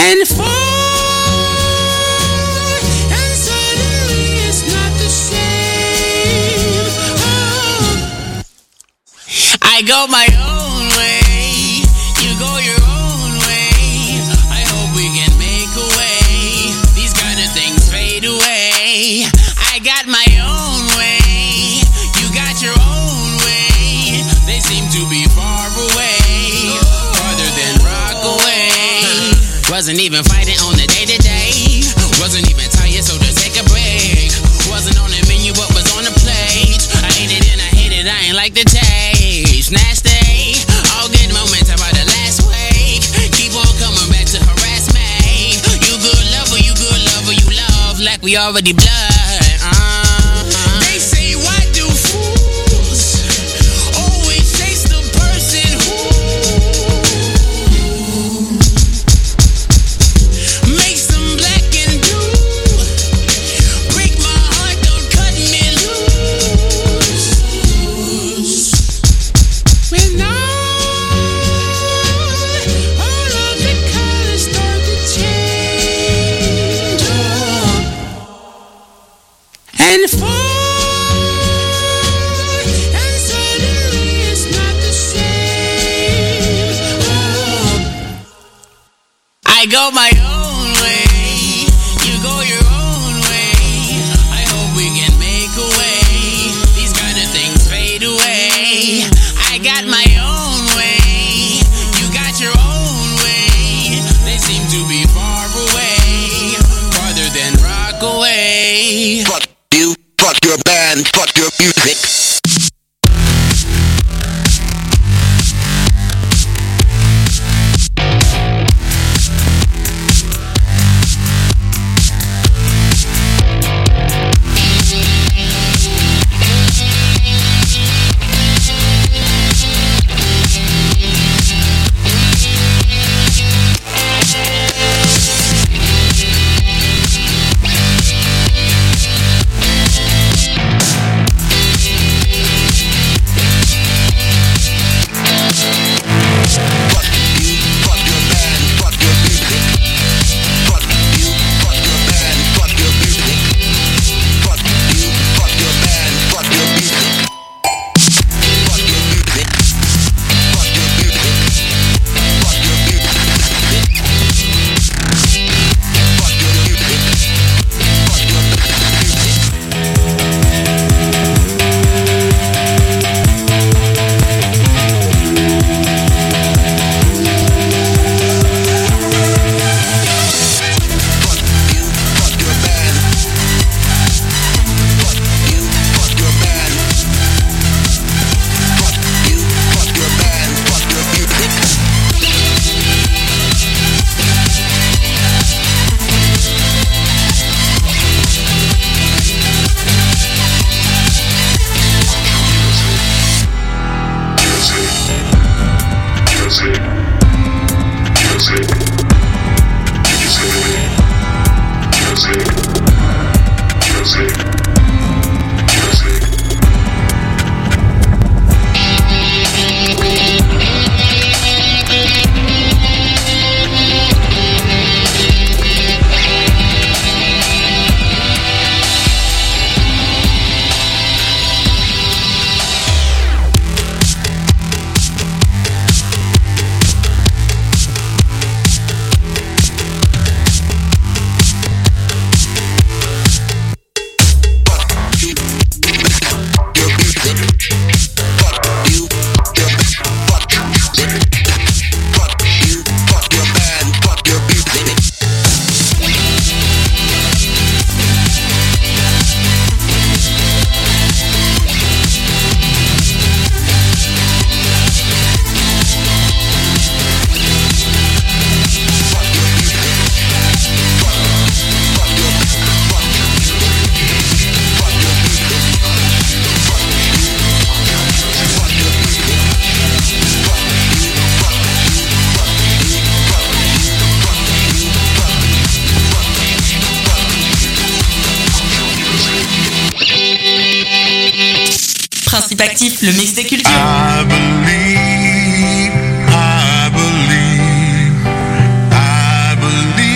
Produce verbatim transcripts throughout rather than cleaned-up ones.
and fall, and suddenly it's not the same. Oh. I go my own way, you go your own way. I hope we can make a way. These kind of things fade away. I got my own way, you got your own way. They seem to be far away, farther than Rockaway. Wasn't even fighting on the day-to-day. Wasn't even tired, so to take a break. Wasn't on the menu, but was on the plate. I ate it and I hate it, I ain't like the taste. Nasty, all good moments about the last week. Keep on coming back to harass me. You good lover, you good lover, you love like we already blood. Uh-huh. They say, why do fools always chase the person who makes them black and blue? Break my heart, don't cut me loose. When all, all of the colors start to change, oh, and fall, and suddenly it's not the same. Oh. I go my own way, you go your own way. I hope we can make a way. These kind of things fade away. I got my own way, you got your own way. They seem to be far away, farther than Rockaway. Fuck you, fuck your band, fuck your music. Principe Actif, le mix des cultures. I believe, I believe, I believe.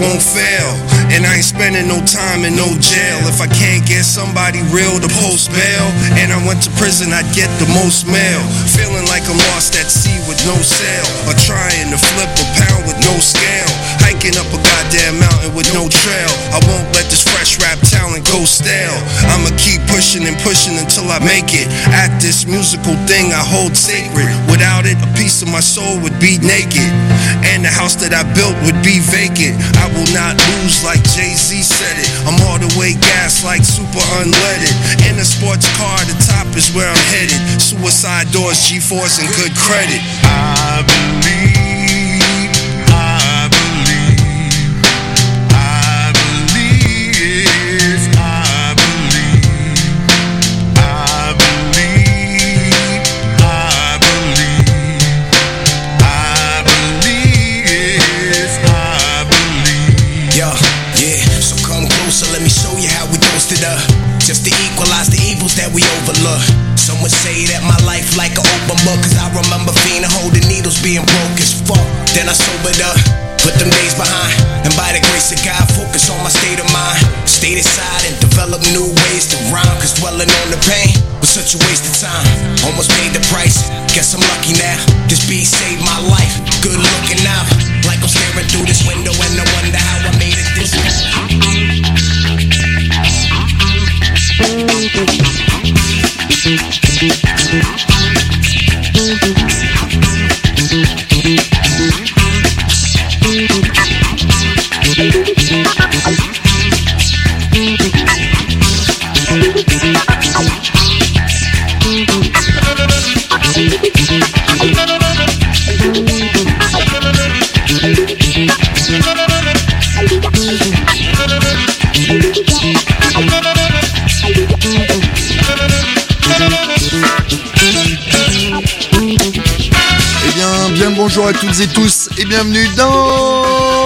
won't fail. And I ain't spending no time in no jail. If I can't get somebody real to post bail, and I went to prison, I'd get the most mail. Feeling like I'm lost at sea with no sail, or trying to flip a pound with no scale. Hiking up a goddamn mountain with no trail. I won't let this fresh rap talent go stale. I'ma keep pushing and pushing until I make it. At this musical thing I hold sacred. Without it, a piece of my soul would be naked, and the house that I built would be vacant. I will not lose like Jay-Z said it. I'm all the way gas like super unleaded. In a sports car, the top is where I'm headed. Suicide doors, G-force and good credit. I believe, I believe, I believe, I believe, I believe, I believe, I believe, I believe. Yeah, yeah, so come closer, let me show you how we toasted up. Just to equalize the evils that we overlook. Some would say that my life like an open book, cause I remember fiending, holding needles, being broke as fuck. Then I sobered up, put them days behind, and by the grace of God, focus on my state of mind. Stayed aside and developed new ways to rhyme, cause dwelling on the pain was such a waste of time. Almost paid the price, guess I'm lucky now. This beat saved my life, good looking out. Like I'm staring through this window and I wonder how I made it this way. Bonjour à toutes et tous et bienvenue dans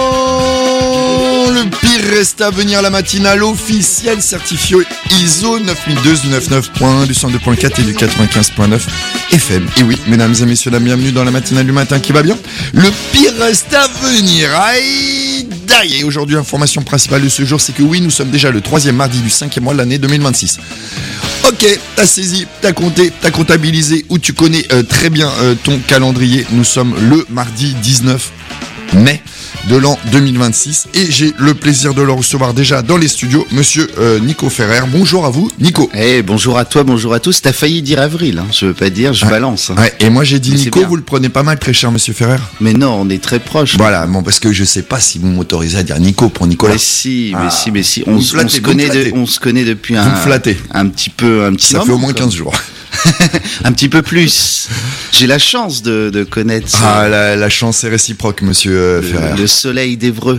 le pire reste à venir, la matinale officielle certifiée I S O neuf mille deux cent quatre-vingt-neuf point un du cent deux point quatre et du quatre-vingt-quinze point neuf F M. Et oui, mesdames et messieurs, bienvenue dans la matinale du matin qui va bien. Le pire reste à venir. Aïe, d'aïe. Et aujourd'hui, information principale de ce jour, c'est que oui, nous sommes déjà le troisième mardi du cinquième mois de l'année deux mille vingt-six. Ok, t'as saisi, t'as compté, t'as comptabilisé ou tu connais euh, très bien euh, ton calendrier. Nous sommes le mardi dix-neuf mai de l'an deux mille vingt-six et j'ai le plaisir de le recevoir déjà dans les studios, monsieur euh, Nico Ferrer. Bonjour à vous, Nico. Eh, hey, bonjour à toi, bonjour à tous. T'as failli dire avril, hein. Je veux pas dire, je ouais. balance. Hein. Ouais, et moi j'ai dit mais Nico, vous le prenez pas mal, très cher monsieur Ferrer. Mais non, on est très proches. Voilà, bon, parce que je sais pas si vous m'autorisez à dire Nico pour Nicolas. Mais si, ah. mais si, mais si. On, flattez, on se connaît, de, on se connaît depuis vous un, un petit peu, un petit. Ça moment, fait au moins quoi. quinze jours. Un petit peu plus. J'ai la chance de, de connaître. Ah, euh, la, la chance est réciproque, monsieur euh, le, Ferrer. Le soleil d'Évreux.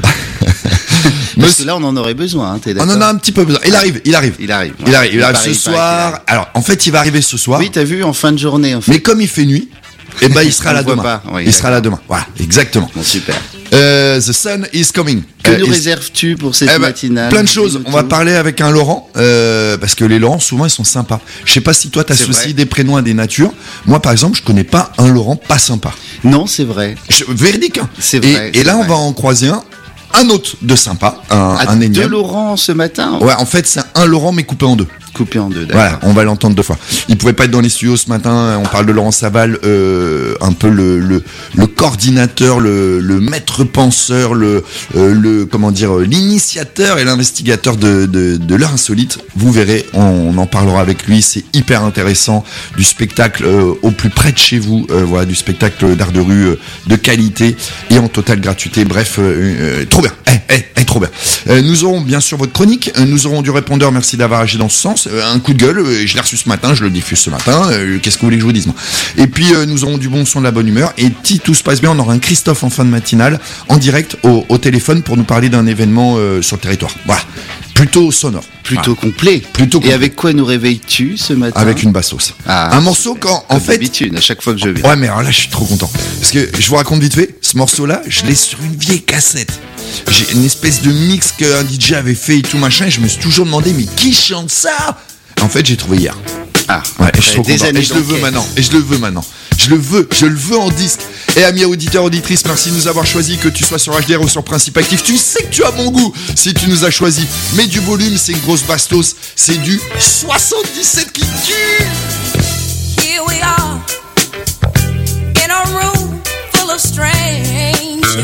Parce que là, on en aurait besoin, hein, t'es d'accord ? On en a un petit peu besoin. Il arrive, il arrive. Il arrive. Il arrive, il arrive pareil, ce soir. Arrive. Alors, en fait, il va arriver ce soir. Oui, t'as vu, en fin de journée, en fait. Mais comme il fait nuit, eh ben, il sera là demain. Oui, il sera là demain. Voilà, exactement. Bon, super. Euh, the sun is coming. Que euh, nous is... réserves-tu pour cette eh ben, matinale ? Plein de choses. On va parler avec un Laurent, euh, parce que les Laurents, souvent, ils sont sympas. Je sais pas si toi, t'associes des prénoms à des natures. Moi, par exemple, je connais pas un Laurent pas sympa. Non, c'est vrai. Je... Véridique. Hein. C'est vrai. Et, et là, vrai. on va en croiser un. Un autre de sympa, un, ah, un énième. Deux Laurent ce matin. Ouais, en fait, c'est un Laurent mais coupé en deux. Coupé en deux, d'accord. Voilà, on va l'entendre deux fois. Il pouvait pas être dans les studios ce matin. On parle de Laurent Saval, euh, un peu le, le, le coordinateur, le, le maître penseur, le, euh, le comment dire, l'initiateur et l'investigateur de, de, de l'heure insolite. Vous verrez, on, on en parlera avec lui. C'est hyper intéressant. Du spectacle euh, au plus près de chez vous. Euh, voilà, du spectacle d'art de rue euh, de qualité et en totale gratuité. Bref, euh, euh, trop bien. Eh, eh, eh, trop bien. Euh, nous aurons bien sûr votre chronique. Euh, nous aurons du répondeur. Merci d'avoir agi dans ce sens. Un coup de gueule, je l'ai reçu ce matin, je le diffuse ce matin, qu'est-ce que vous voulez que je vous dise moi. Et puis euh, nous aurons du bon son, de la bonne humeur, et si tout se passe bien, on aura un Christophe en fin de matinale, en direct au, au téléphone pour nous parler d'un événement euh, sur le territoire. Voilà, plutôt sonore. Plutôt voilà. complet. Plutôt complet. Et avec quoi nous réveilles-tu ce matin ? Avec une basse-sauce. Ah, un morceau quand, en comme fait... d'habitude, à chaque fois que je viens. Ouais, mais alors là, je suis trop content. Parce que, je vous raconte vite fait, ce morceau-là, je l'ai sur une vieille cassette. J'ai une espèce de mix qu'un D J avait fait et tout machin, et je me suis toujours demandé, mais qui chante ça ? En fait, j'ai trouvé hier. Ah, Ouais, et je, suis trop des content. années Et je le veux d'enquête. maintenant. Et je le veux maintenant. Je le veux. Je le veux en disque. Et amis auditeurs, auditrices, merci de nous avoir choisi, que tu sois sur H D R ou sur Principe Actif. Tu sais que tu as mon goût si tu nous as choisi. Mais du volume, c'est une grosse bastos. C'est du soixante-dix-sept qui tue. Here we are in a room full of strangers.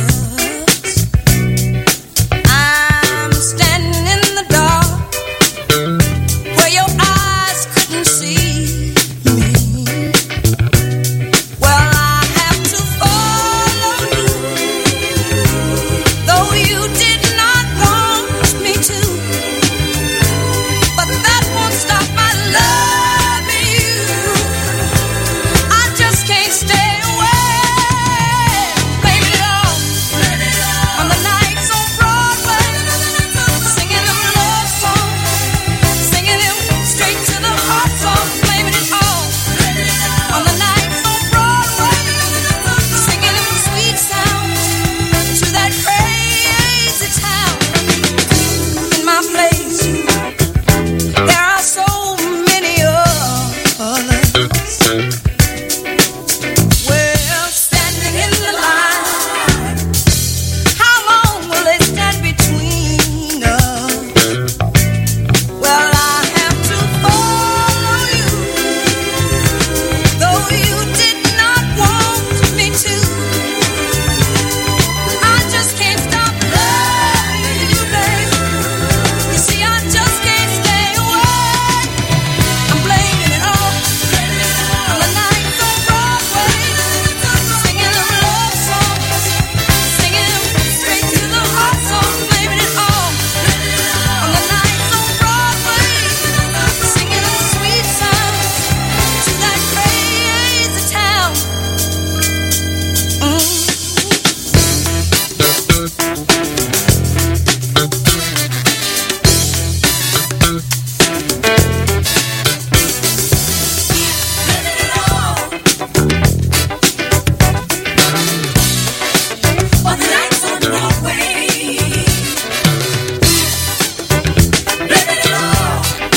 I'm standing in the dark where your eyes couldn't see me. Well, I have to follow you, though you did not want me to. But that won't stop my loving you. I just can't stay away. Blame it all on the nights on Broadway, singing them love songs, singing them straight to the heart songs. Blaming it all on the nights on Broadway, singing them sweet sounds to that crazy town. In my place, there are so many others. We're standing in the line. How long will they stand between us? Well, I have to follow you, though you did not want me to. I just can't stop loving you, baby. You see, I just can't stay away. I'm blaming it all on the nights on Broadway, singing them love songs, singing them straight to the heart songs. Blaming it all on the nights on Broadway, singing them sweet sounds to that crazy town. Mm. On the nights on Broadway, living it all.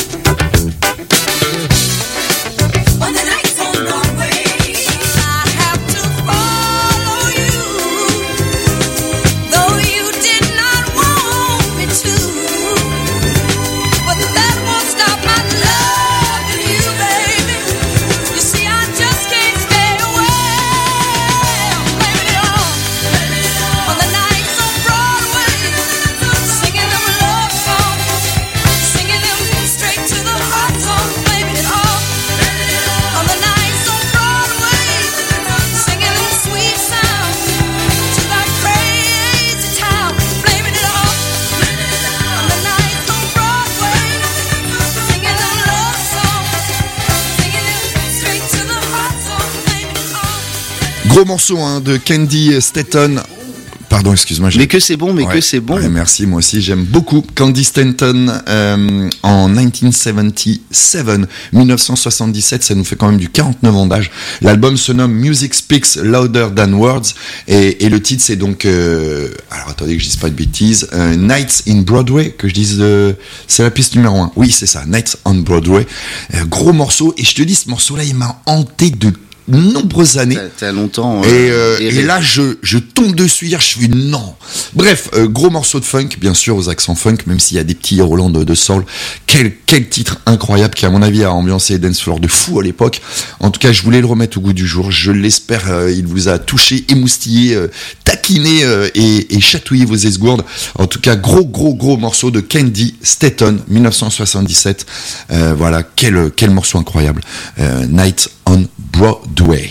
On the nights on Broadway, I have to follow you, though you did not want me to. But that won't stop my loving you, baby. You see, I just can't stay away. I'm blaming it all on the nights on Broadway, singing them love songs, singing them straight to the heart songs. Blaming it all on the nights on Broadway, singing them sweet sounds to that crazy town. Blaming it all on the nights on Broadway, singing them love songs, singing them straight to the heart songs. Blaming it all. Gros morceau hein, de Candy Stanton. Pardon, excuse-moi. j'ai- Mais que c'est bon, mais Ouais. que c'est bon. Ouais, merci, moi aussi, j'aime beaucoup Candy Stanton euh, en dix-neuf soixante-dix-sept, dix-neuf cent soixante-dix-sept, ça nous fait quand même du quarante-neuf ans d'âge. L'album se nomme Music Speaks Louder Than Words et, et le titre c'est donc, euh, alors attendez que je dise pas de bêtises, euh, Nights in Broadway, que je dise, euh, c'est la piste numéro un. Oui, c'est ça, Nights on Broadway. Euh, gros morceau, et je te dis, ce morceau-là, il m'a hanté de nombreuses années. T'as, t'as longtemps. Et, euh, euh, erré. et là, je, je tombe dessus hier, je suis non. Bref, euh, gros morceau de funk, bien sûr, aux accents funk, même s'il y a des petits Roland de, de soul. Quel, quel titre incroyable qui, à mon avis, a ambiancé les dance floors de fou à l'époque. En tout cas, je voulais le remettre au goût du jour. Je l'espère, euh, il vous a touché, émoustillé, euh, taquiné euh, et, et chatouillé vos esgourdes. En tout cas, gros, gros, gros morceau de Candy Stanton, dix-neuf cent soixante-dix-sept. Euh, voilà, quel, quel morceau incroyable. Euh, Night on Broadway.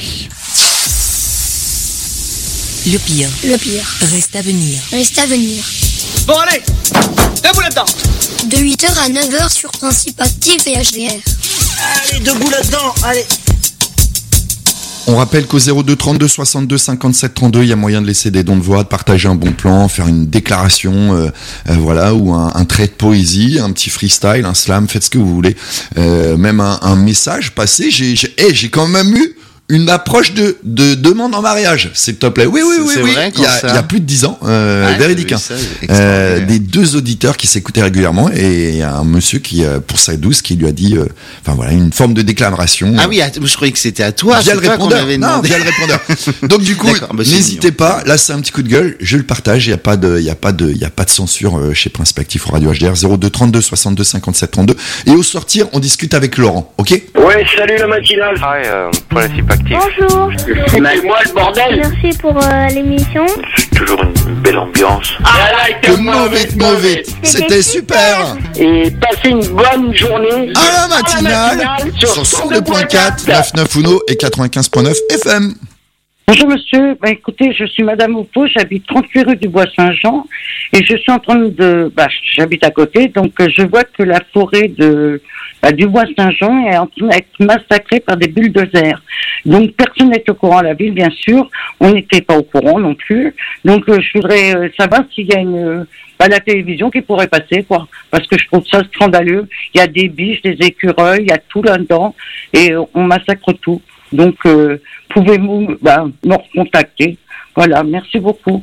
Le pire Le pire reste à venir. reste à venir. Bon allez, debout là-dedans. De huit heures à neuf heures sur Principe Actif et H D R. Allez, debout là-dedans, allez. On rappelle qu'au zéro deux trente-deux soixante-deux cinquante-sept trente-deux, il y a moyen de laisser des dons de voix, de partager un bon plan, faire une déclaration, euh, euh, voilà, ou un, un trait de poésie, un petit freestyle, un slam, faites ce que vous voulez. Euh, même un, un message passé. J'ai, j'ai, hey, j'ai quand même eu une approche de, de demande en mariage, s'il te plaît. Oui, oui, oui, C'est oui. vrai, il, y a, quand ça il y a plus de dix ans, euh, Ah, véridique. j'ai Hein. vu ça, c'est Euh, extraordinaire. des deux auditeurs qui s'écoutaient régulièrement et il y a un monsieur qui, euh, pour sa douce, qui lui a dit, euh, enfin voilà, une forme de déclaration. Ah oui, à- je croyais que c'était à toi. Via c'est le toi qu'on répondeur. avait Non, demandé. via le répondeur. Donc du coup, D'accord, bah, c'est n'hésitez mignon. pas. Là, c'est un petit coup de gueule. Je le partage. Il y a pas de, il y a pas de, il y a pas de censure euh, chez Principe Actif au Radio H D R. zéro deux trente-deux soixante-deux cinquante-sept trente-deux. Et au sortir, on discute avec Laurent. Ok? Ouais, salut la matinale. Hi, euh, Principe Actif. Bonjour, C'est moi le bordel. merci pour euh, l'émission. C'est toujours une belle ambiance. Ah, Que mauvais, mauvais. C'était super. Et passez une bonne journée. À la matinale sur cent deux point quatre, quatre-vingt-neuf Uno et quatre-vingt-quinze point neuf F M. Bonjour monsieur, bah, écoutez, je suis Madame Oupo, j'habite trente-huit rue du Bois Saint-Jean et je suis en train de, bah, j'habite à côté, donc euh, je vois que la forêt de bah, du Bois Saint-Jean est en train d'être massacrée par des bulldozers. Donc personne n'est au courant à la ville, bien sûr, on n'était pas au courant non plus. Donc euh, je voudrais euh, savoir s'il y a une euh, bah, la télévision qui pourrait passer, quoi, parce que je trouve ça scandaleux. Il y a des biches, des écureuils, il y a tout là-dedans et euh, on massacre tout. Donc, euh, pouvez-vous bah, me recontacter? Voilà, merci beaucoup.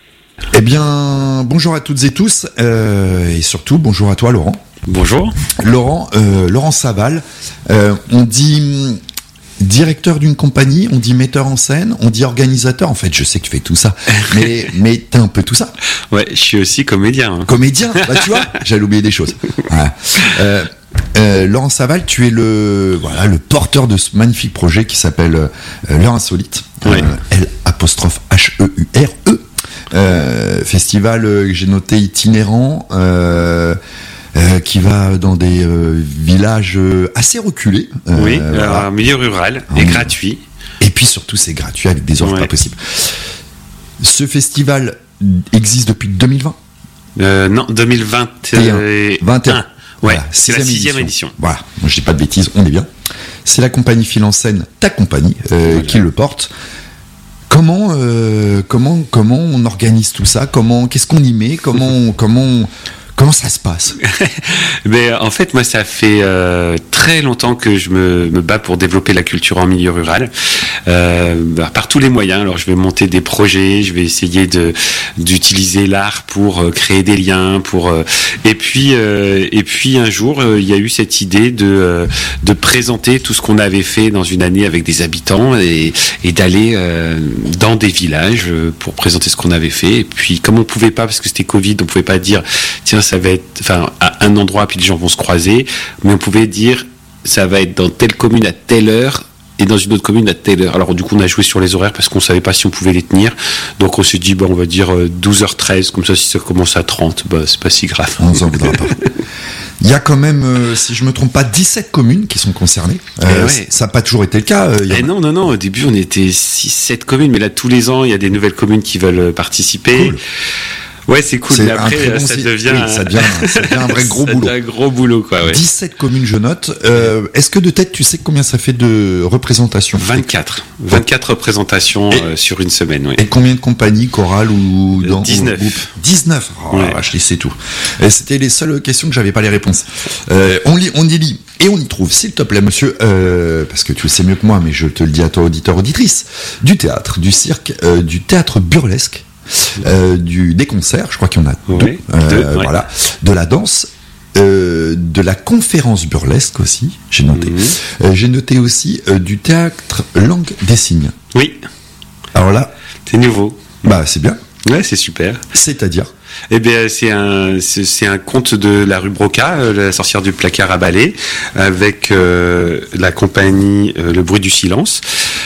Eh bien, bonjour à toutes et tous, euh, et surtout bonjour à toi, Laurent. Bonjour. Laurent, euh, Laurent Saval. Euh, on dit hum, directeur d'une compagnie, on dit metteur en scène, on dit organisateur. En fait, je sais que tu fais tout ça, mais mais t'es un peu tout ça. Ouais, je suis aussi comédien. Hein. Comédien, bah tu vois, j'allais oublier des choses. Voilà. Euh, Euh, Laurent Saval, tu es le voilà le porteur de ce magnifique projet qui s'appelle euh, L'heure insolite, Oui. euh, L apostrophe H E U R E, euh, festival euh, que j'ai noté itinérant, euh, euh, qui va dans des euh, villages euh, assez reculés. Euh, Oui, voilà. un milieu rural et Mmh. gratuit. Et puis surtout c'est gratuit avec des offres Ouais. pas possibles. Ce festival existe depuis deux mille vingt. Euh, non, deux mille vingt et un. vingt et un. Ouais, Voilà, c'est la sixième édition. Voilà, moi je dis pas de bêtises, on est bien. C'est la compagnie Fil en scène, ta compagnie, euh, Voilà. qui le porte. Comment, euh, comment, comment on organise tout ça? Comment, qu'est-ce qu'on y met? Comment, on- comment, on- comment ça se passe? Mais en fait, moi, ça fait euh, très longtemps que je me, me bats pour développer la culture en milieu rural, euh, bah, par tous les moyens. Alors, je vais monter des projets, je vais essayer de d'utiliser l'art pour euh, créer des liens, pour euh, et puis euh, et puis un jour, euh, il y a eu cette idée de euh, de présenter tout ce qu'on avait fait dans une année avec des habitants et, et d'aller euh, dans des villages euh, pour présenter ce qu'on avait fait. Et puis, comme on pouvait pas, parce que c'était Covid, on pouvait pas dire tiens, ça va être, enfin, à un endroit, puis les gens vont se croiser, mais on pouvait dire, ça va être dans telle commune à telle heure, et dans une autre commune à telle heure. Alors, du coup, on a joué sur les horaires parce qu'on savait pas si on pouvait les tenir. Donc, on s'est dit, bah, on va dire euh, douze heures treize, comme ça, si ça commence à trente, bah, c'est pas si grave. On s'en voudra pas. Il y a quand même, euh, si je me trompe pas, dix-sept communes qui sont concernées. Euh, Eh ouais. c- Ça n'a pas toujours été le cas. euh, il y en a- Eh non, non, non, au début, on était six sept communes, mais là, tous les ans, il y a des nouvelles communes qui veulent euh, participer. Cool. Ouais, c'est cool, C'est mais un après, très bon ça site. devient, Oui, ça devient- ça devient un vrai gros ça boulot. devient un gros boulot, quoi, ouais. dix-sept communes, je note. Euh, Est-ce que de tête, tu sais combien ça fait de représentations? vingt-quatre. vingt-quatre représentations Et- euh, sur une semaine, oui. Et combien de compagnies, chorales ou dans dix-neuf. ou groupes dix-neuf. Oh, Ouais. la vache, c'est tout. Et c'était les seules questions que j'avais pas les réponses. Euh, on lit, on y lit et on y trouve, s'il te plaît, monsieur, euh, parce que tu le sais mieux que moi, mais je te le dis à toi, auditeur, auditrice, du théâtre, du cirque, euh, du théâtre burlesque, euh, du des concerts, je crois qu'il y en a Ouais, deux, euh, deux, ouais. voilà, de la danse. Euh, de la conférence burlesque aussi, j'ai noté. Mhm. Euh, j'ai noté aussi euh, du théâtre langue des signes. Oui, Alors là, c'est nouveau. bah c'est bien. Ouais, c'est super. C'est-à-dire, Eh bien, c'est un, c'est, c'est un conte de la rue Broca, euh, la sorcière du placard à balai, avec euh, la compagnie euh, Le Bruit du Silence.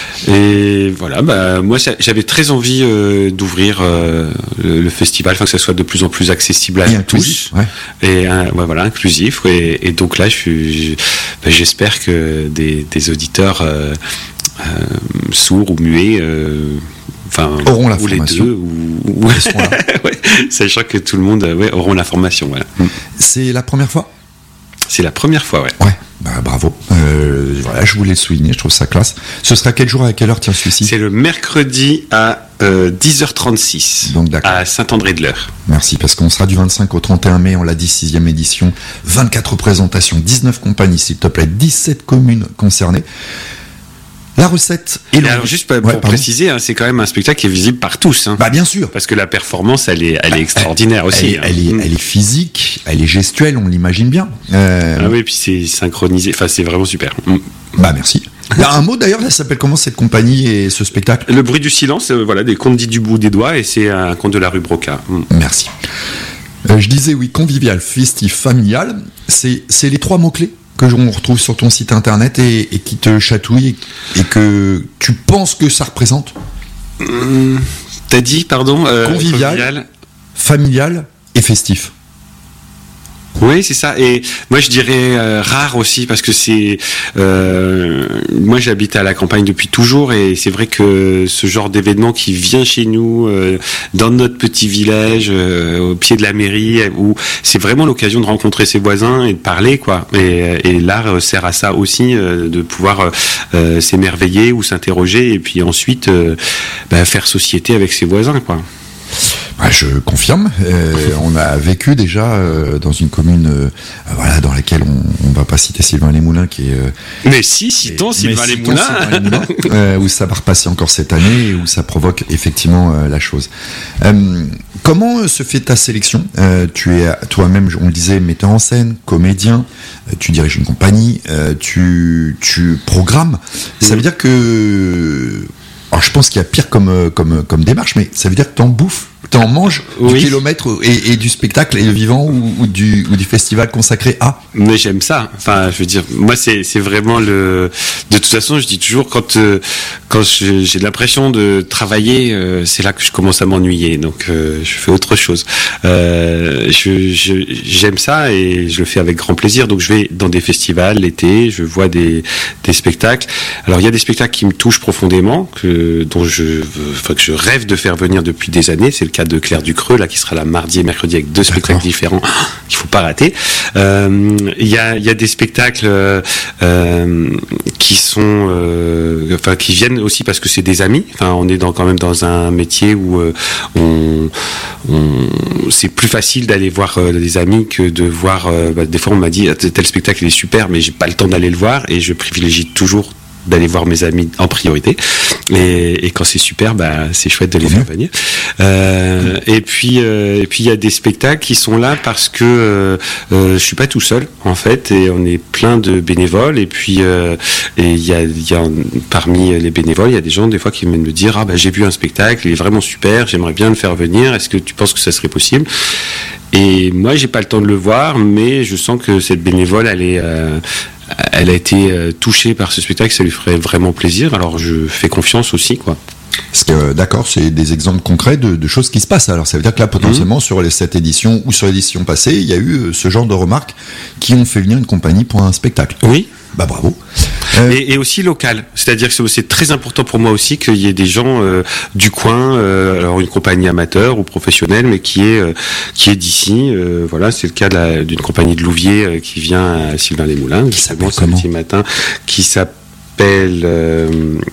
Et voilà, bah, moi, ça- j'avais très envie euh, d'ouvrir euh, le, le festival, enfin que ça soit de plus en plus accessible à et tous. inclusif, ouais. Et euh, ouais, voilà, inclusif. Et, et donc là, je suis, je- bah, j'espère que des, des auditeurs euh, euh, sourds ou muets, euh, enfin, Auront la ou les formation. deux, ou, ou- Ils seront là. ouais, sachant que tout le monde euh, ouais, auront l'information. Voilà. C'est la première fois? C'est la première fois, ouais. Ouais, bah bravo. Euh, voilà, je voulais le souligner, je trouve ça classe. Ce sera quel jour et à quelle heure, tiens, celui-ci? C'est le mercredi à euh, dix heures trente-six Donc d'accord. à Saint-André-de-l'Eure. Merci, parce qu'on sera du vingt-cinq au trente et un mai, on l'a dit, sixième édition, vingt-quatre représentations, dix-neuf compagnies, s'il te plaît, dix-sept communes concernées. La recette est Et longue. alors juste pour Ouais, pardon. préciser, hein, c'est quand même un spectacle qui est visible par tous. Hein, Bah bien sûr. parce que la performance, elle est, elle est extraordinaire Elle, aussi. est- hein. elle est, elle est physique, elle est gestuelle, on l'imagine bien. Euh, Ah oui, puis c'est synchronisé. Enfin, c'est vraiment super. Mm. Bah merci. Il y a un mot d'ailleurs, ça s'appelle comment cette compagnie et ce spectacle? Le bruit du silence, euh, voilà, des contes dits du bout des doigts, et c'est un conte de la rue Broca. Mm. Merci. Euh, je disais oui, convivial, festif, familial, c'est c'est les trois mots-clés que on retrouve sur ton site internet et, et qui te chatouillent et, et que tu penses que ça représente? Mm. T'as dit, pardon euh, Convivial. Familial et festif. Oui, c'est ça. Et moi, je dirais euh, rare aussi, parce que c'est. Euh, moi, j'habite à la campagne depuis toujours, et c'est vrai que ce genre d'événement qui vient chez nous, euh, dans notre petit village, euh, au pied de la mairie, où c'est vraiment l'occasion de rencontrer ses voisins et de parler, quoi. Et, et l'art euh, sert à ça aussi, euh, de pouvoir euh, s'émerveiller ou s'interroger, et puis ensuite euh, bah, faire société avec ses voisins, quoi. Ouais, je confirme. Euh, on a vécu déjà euh, dans une commune, euh, voilà, dans laquelle on, on va pas citer Sylvain Les Moulins, qui est. Euh, mais si, citons mais Sylvain Les citons Moulins. Sylvain Les Moulins, euh, où ça va repasser encore cette année et où ça provoque effectivement euh, la chose. Euh, comment euh, se fait ta sélection? euh, Tu es toi-même, on le disait, metteur en scène, comédien. euh, Tu diriges une compagnie. euh, tu, tu programmes. Ça veut dire que. Alors je pense qu'il y a pire comme, euh, comme, comme démarche, mais ça veut dire que t'en bouffes, t'en manges Oui. du kilomètre et, et du spectacle et le vivant ou, ou, du, ou du festival consacré à. Mais j'aime ça. Enfin, je veux dire, moi, c'est c'est vraiment le. De toute façon, je dis toujours quand euh, quand je- j'ai l'impression de travailler, euh, c'est là que je commence à m'ennuyer. Donc, euh, je fais autre chose. Euh, je je- j'aime ça et je le fais avec grand plaisir. Donc, je vais dans des festivals l'été, je vois des des spectacles. Alors, il y a des spectacles qui me touchent profondément, que dont je enfin que je rêve de faire venir depuis des années. C'est le cas de Claire Ducreux, là, qui sera là mardi et mercredi avec deux spectacles différents qu'il faut pas rater. Euh, Il y a il y a des spectacles euh, euh, qui sont euh, enfin qui viennent aussi parce que c'est des amis. Enfin, on est dans quand même dans un métier où euh, on, on c'est plus facile d'aller voir euh, des amis que de voir. Euh, bah, des fois, on m'a dit tel spectacle il est super, mais j'ai pas le temps d'aller le voir, et je privilégie toujours d'aller voir mes amis en priorité, et, et quand c'est super, bah c'est chouette de les faire venir. Euh, et puis euh, et puis il y a des spectacles qui sont là parce que euh, euh, je suis pas tout seul en fait, et on est plein de bénévoles, et puis euh, et il y a il y a parmi les bénévoles, il y a des gens des fois qui viennent me dire ah bah j'ai vu un spectacle, il est vraiment super, j'aimerais bien le faire venir, est-ce que tu penses que ça serait possible? Et moi j'ai pas le temps de le voir, mais je sens que cette bénévole elle est euh, elle a été euh, touchée par ce spectacle, ça lui ferait vraiment plaisir, alors je fais confiance aussi, quoi. Parce que, euh, d'accord, c'est des exemples concrets de, de choses qui se passent. Alors ça veut dire que là, potentiellement, sur les, cette édition ou sur l'édition passée, il y a eu euh, ce genre de remarques qui ont fait venir une compagnie pour un spectacle. Oui. Bah bravo. Et, et aussi local, c'est-à-dire que c'est- c'est très important pour moi aussi qu'il y ait des gens euh, du coin, euh, alors une compagnie amateur ou professionnelle, mais qui est euh, qui est d'ici. Euh, voilà, c'est le cas de la- d'une compagnie de Louviers euh, qui vient à Sylvain Les Moulins, qui s'appelle samedi matin, qui s'appelle euh,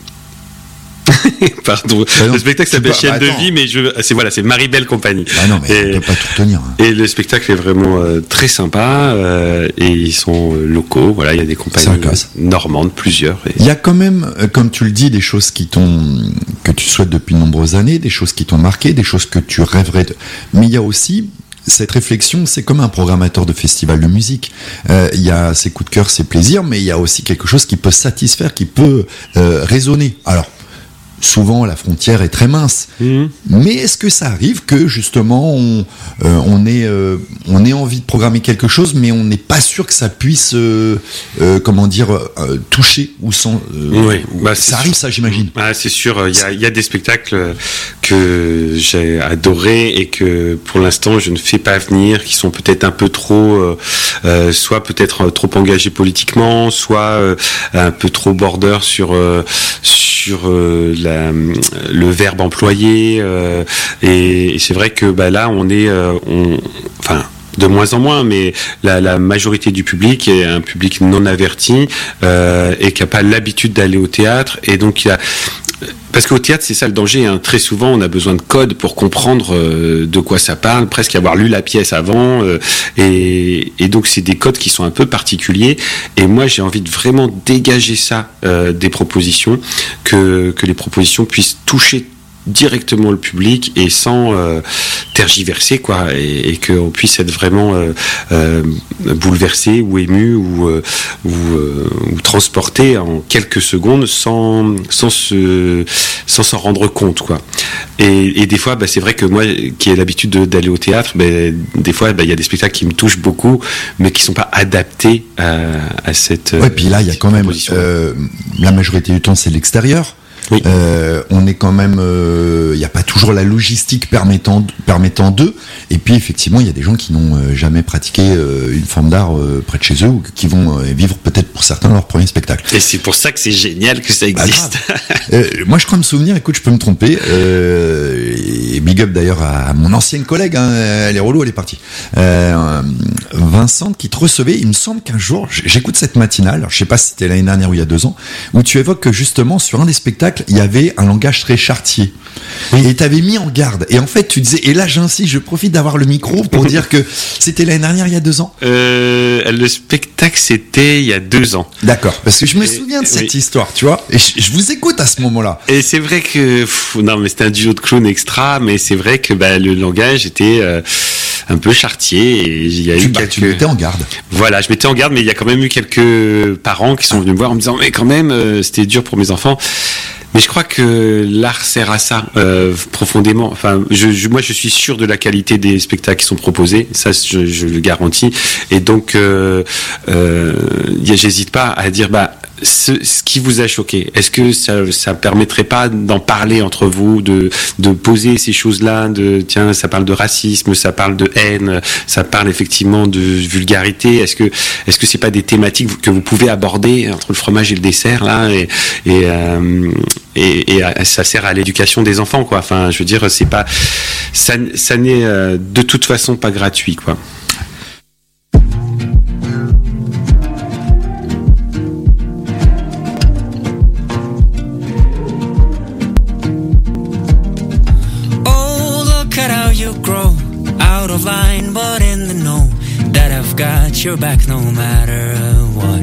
Pardon. non, le spectacle tu s'appelle peux- Chienne bah, de attends. vie, mais je, c'est voilà, c'est Maribel Compagnie. Ah non, mais et, on peut pas tout retenir. hein. et le spectacle est vraiment euh, très sympa, euh, et ils sont euh, locaux. Voilà, il y a des compagnies C'est la classe. normandes, plusieurs. Et- Il y a quand même, euh, comme tu le dis, des choses qui t'ont, que tu souhaites depuis de nombreuses années, des choses qui t'ont marqué, des choses que tu rêverais de. Mais il y a aussi cette réflexion, c'est comme un programmateur de festival de musique. Euh, Il y a ses coups de cœur, ses plaisirs, mais il y a aussi quelque chose qui peut satisfaire, qui peut euh, résonner. Alors, souvent la frontière est très mince. Mmh. Mais est-ce que ça arrive que justement on, euh, on, ait, euh, on ait envie de programmer quelque chose, mais on n'est pas sûr que ça puisse, euh, euh, comment dire, euh, toucher ou sans. euh, Oui, ou- bah, c'est ça arrive, sûr. ça, j'imagine. Ah, c'est sûr, il y a, il y a des spectacles que j'ai adorés et que pour l'instant je ne fais pas venir, qui sont peut-être un peu trop, euh, euh, soit peut-être trop engagés politiquement, soit euh, un peu trop border sur euh, sur euh, la, le verbe employé. Euh, et, et c'est vrai que bah, là on est, euh, on, enfin. de moins en moins, mais la, la majorité du public est un public non averti euh, et qui n'a pas l'habitude d'aller au théâtre, et donc il a parce qu'au théâtre, c'est ça le danger. Hein. Très souvent, on a besoin de codes pour comprendre euh, de quoi ça parle, presque avoir lu la pièce avant. Euh, et, et donc, c'est des codes qui sont un peu particuliers. Et moi, j'ai envie de vraiment dégager ça euh, des propositions, que, que les propositions puissent toucher directement le public et sans euh, tergiverser, quoi, et, et qu'on puisse être vraiment euh, euh, bouleversé ou ému ou, euh, ou, euh, ou transporté en quelques secondes sans sans se sans s'en rendre compte, quoi. Et, et des fois, bah, c'est vrai que moi, qui ai l'habitude de, d'aller au théâtre, bah, des fois, bah, il y a des spectacles qui me touchent beaucoup, mais qui sont pas adaptés à, à cette. Ouais, puis là, il y a quand même euh, la majorité du temps, c'est l'extérieur. Oui. Euh, on est quand même, il euh, n'y a pas toujours la logistique permettant permettant d'eux. Et puis effectivement, il y a des gens qui n'ont euh, jamais pratiqué euh, une forme d'art euh, près de chez eux ou qui vont euh, vivre peut-être pour certains leur premier spectacle. Et c'est pour ça que c'est génial que ça existe. Bah, euh, moi, je crois me souvenir. Écoute, je peux me tromper. Euh, et big up d'ailleurs à mon ancienne collègue. Hein, elle est relou, elle est partie. Euh, Vincent qui te recevait. Il me semble qu'un jour, j'écoute cette matinale. Alors, je sais pas si c'était l'année dernière ou il y a deux ans, où tu évoques que justement sur un des spectacles, il y avait un langage très chartier. Oui. Et t'avais mis en garde. Et en fait, tu disais, et là, j'insiste, je profite d'avoir le micro pour dire que c'était l'année dernière, il y a deux ans. Euh, le spectacle, c'était il y a deux ans. D'accord. Parce que je me souviens de cette oui. histoire, tu vois. Et je, je vous écoute à ce moment-là. Et c'est vrai que, pff, non, mais c'était un duo de clowns extra, mais c'est vrai que, bah, le langage était, euh, un peu chartier et il y a tu, eu bah, quelques... Tu mettais en garde. Voilà, je mettais en garde, mais il y a quand même eu quelques parents qui sont venus me voir en me disant, mais quand même, euh, c'était dur pour mes enfants. Mais je crois que l'art sert à ça euh, profondément. Enfin, je, je, moi, je suis sûr de la qualité des spectacles qui sont proposés. Ça, je, je le garantis. Et donc, euh, euh, j'hésite pas à dire, bah, ce, ce qui vous a choqué. Est-ce que ça, ça permettrait pas d'en parler entre vous, de, de poser ces choses-là, de tiens, ça parle de racisme, ça parle de haine, ça parle effectivement de vulgarité. Est-ce que, est-ce que c'est pas des thématiques que vous pouvez aborder entre le fromage et le dessert là, et, et euh, Et, et ça sert à l'éducation des enfants, quoi. Enfin, je veux dire, c'est pas, ça, ça n'est euh, de toute façon pas gratuit, quoi. Oh, look at how you grow, out of line, but in the know that I've got your back no matter what.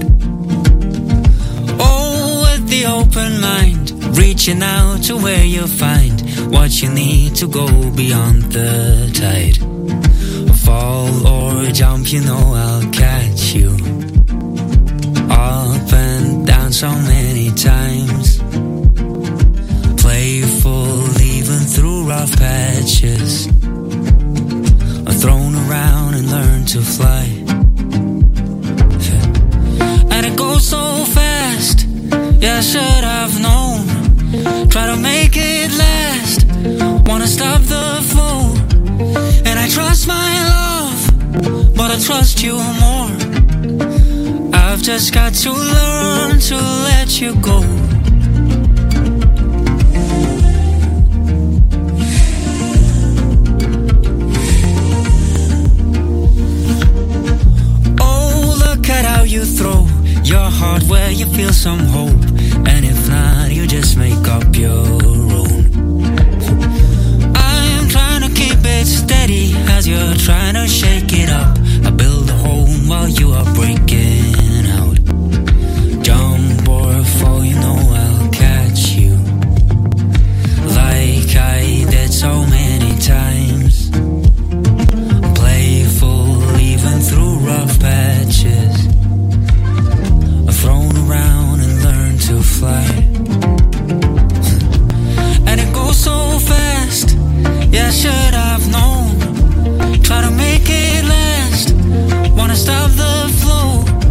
Oh, with the open mind, reaching out to where you'll find what you need to go beyond the tide. Fall or jump, you know I'll catch you. Up and down so many times. Playful even through rough patches. Thrown around and learn to fly. And it goes so fast, yeah, I should have known. Try to make it last, wanna stop the flow. And I trust my love, but I trust you more. I've just got to learn to let you go. Oh, look at how you throw your heart where you feel some hope. And if not, you just make up your